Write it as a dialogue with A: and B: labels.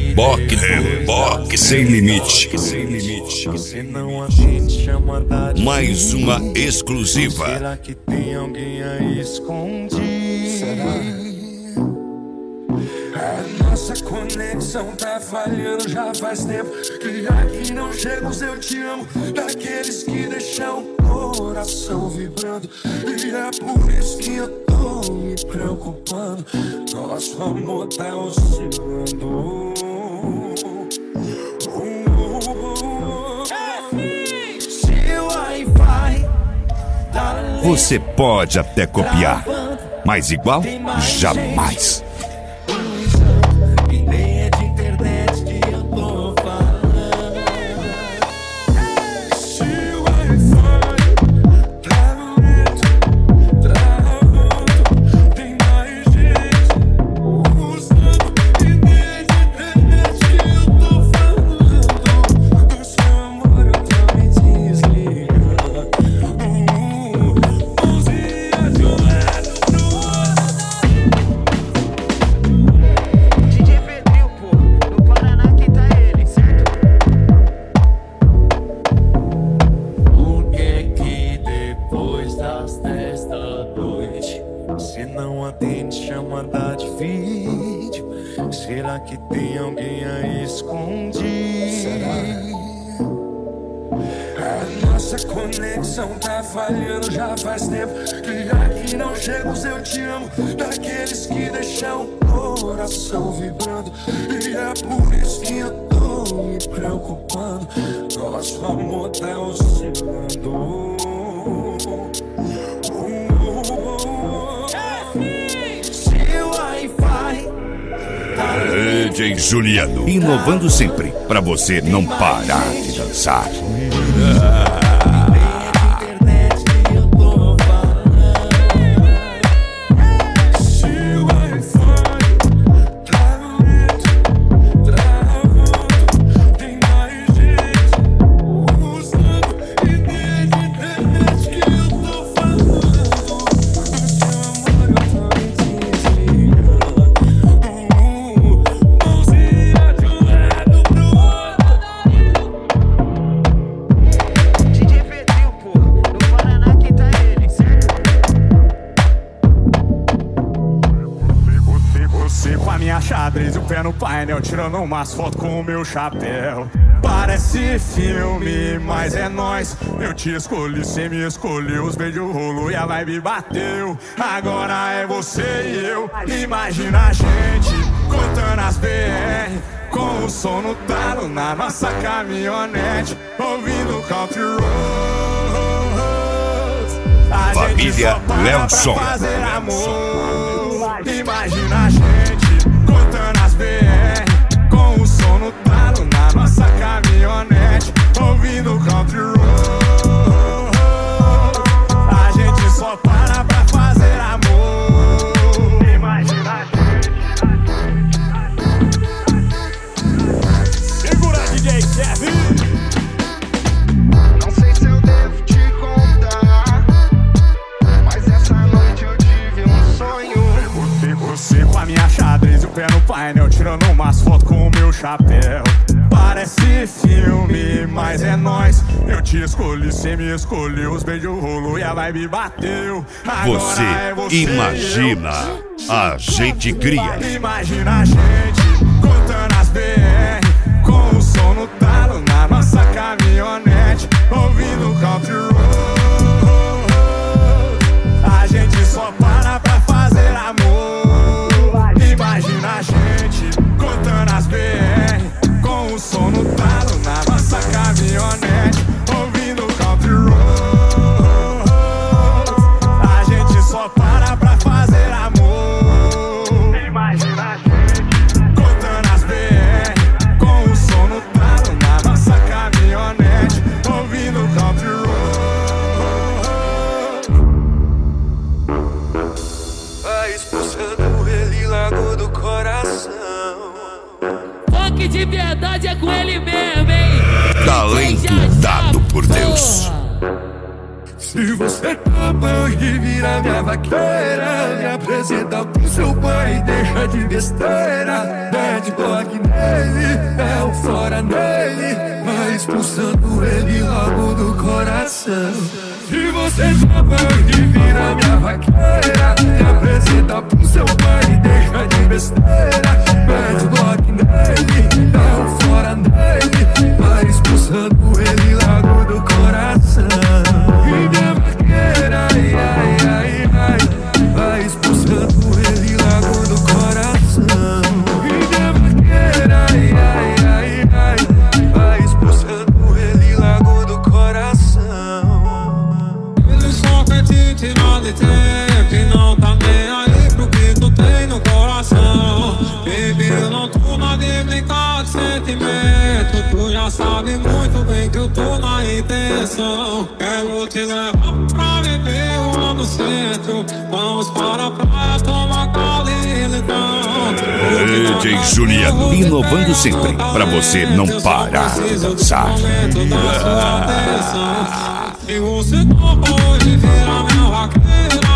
A: Reboque sem limite. Mais uma exclusiva.
B: Será que tem alguém aí escondido? A nossa conexão tá falhando já faz tempo. Que aqui não chega os eu te amo, daqueles que deixam o coração vibrando. E é por isso que eu tô me preocupando. Nosso amor tá oscilando.
A: Você pode até copiar, mas igual, jamais.
B: Você não atende chamada de vídeo. Será que tem alguém aí escondido? A nossa conexão tá falhando já faz tempo. Que aqui não chega os eu te amo, daqueles que deixam o coração vibrando. E é por isso que eu tô me preocupando. Nosso amor tá oscilando.
A: DJ Juliano, inovando sempre, pra você não parar de dançar.
C: Com a minha xadrez e o pé no painel, tirando umas fotos com o meu chapéu. Parece filme, mas é nóis. Eu te escolhi, cê me escolheu. Os beijos rolou e a vibe bateu. Agora é você e eu. Imagina a gente contando as BR, com o som no talo na nossa caminhonete, ouvindo country roads. A
A: Família Leonson.
C: fazer amor. Imagina a gente contando as BR, com o som no talo na nossa caminhonete, ouvindo country road. A gente só para pra fazer amor. Imagina a gente. Segura DJ Kevin.
B: Não sei se eu devo te contar, mas essa noite eu tive um sonho.
C: Você com a minha xadrez e o pé no painel, tirando umas fotos com o meu chapéu. Parece filme, mas é nóis. Eu te escolhi, cê me escolheu. Os beijos rolou e a vibe bateu.
A: Você imagina, a gente cria.
C: Imagina a gente contando as BR, com o som no talo na nossa caminhonete, ouvindo country road. A gente só para pra fazer amor. Imagina a gente contando as BR, com o som no talo na nossa caminhonete, ouvindo country road. A gente só para pra fazer amor. Imagina a gente contando as BR, com o som no talo na nossa caminhonete, ouvindo country road.
B: Vai expulsando ele logo do coração.
D: Funk de verdade é com ele mesmo, hein?
A: Talento dado por Deus.
B: Se você topa de virar minha vaqueira, me apresenta pro seu pai, deixa de besteira, mete bloco nele. é o fora nele, vai expulsando ele logo do coração. Se você topa de vira minha vaqueira, me apresenta pro seu pai e deixa de besteira. Mete o bloco nele, é o fora nele, vai expulsando ele logo do coração. E minha vaqueira, ai, ai, ai, ai, vai expulsando ele logo do coração. E minha vaqueira, ai, ai, ai, ai, vai expulsando ele logo do coração.
E: Ele só quer te tirar de tempo e não tá nem aí pro que tu tem no coração. Baby, eu não tô na de brincar de sentimento. Tu já sabe muito bem que eu tô na intenção. Quero te levar pra beber lá no centro. Vamos para a praia, tomar caldo e licão.
A: DJ Juliano, inovando sempre, pra você não parar de dançar.
E: E você topou de virar minha vaqueira,